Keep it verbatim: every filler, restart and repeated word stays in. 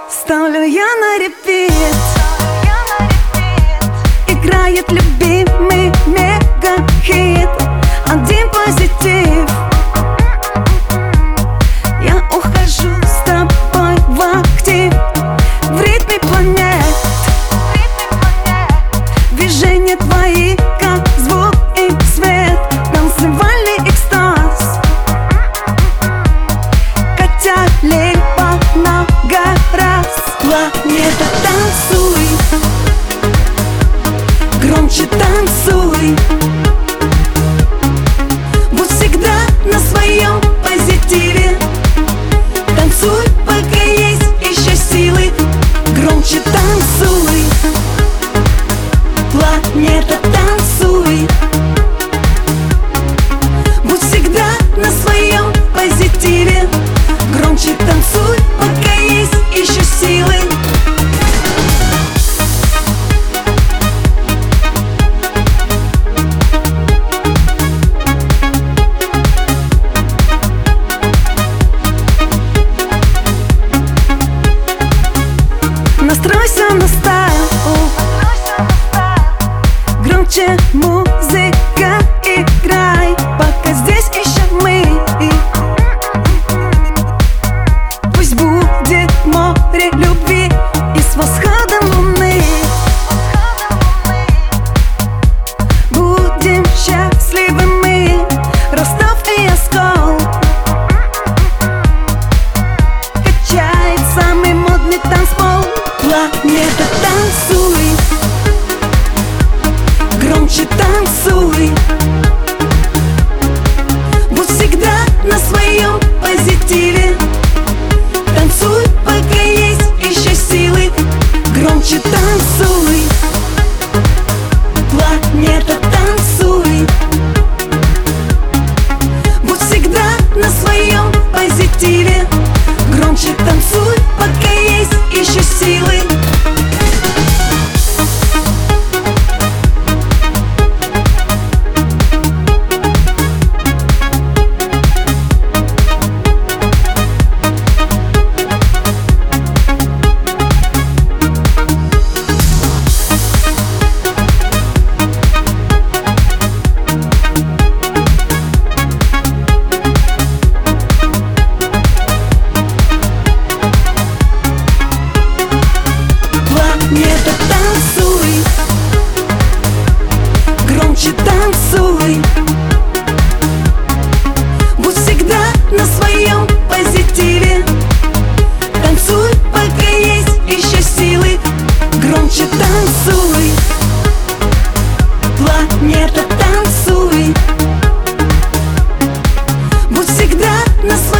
Ставлю я на репит, играет любимый мега-хит. Один позитив, я ухожу с тобой в актив. В ритме планет, движения твои, как звук и свет. Танцевальный экстаз, хотя либо много раз. Планета, танцуй, громче танцуй. Будь всегда на своем позитиве. Танцуй, пока есть еще силы. Громче танцуй. Планета, танцуй. Будь всегда на своем позитиве. Громче танцуй, пока есть еще силы. Настройся на стайл, громче музыка играй, пока здесь еще мы. Пусть будет море любви и с восходом луны будем счастливы мы. Ростов и Оскол качает самый модный танцпол. Планета, танцуй, громче танцуй. Будь всегда на своем позитиве. Танцуй, пока есть еще силы. Громче танцуй. Планета, танцуй. Будь всегда на своем позитиве. Громче танцуй, пока есть еще силы. Планета, танцуй, громче танцуй. Будь всегда на своем позитиве. Танцуй, пока есть еще силы. Громче танцуй. Планета, танцуй. Будь всегда на своем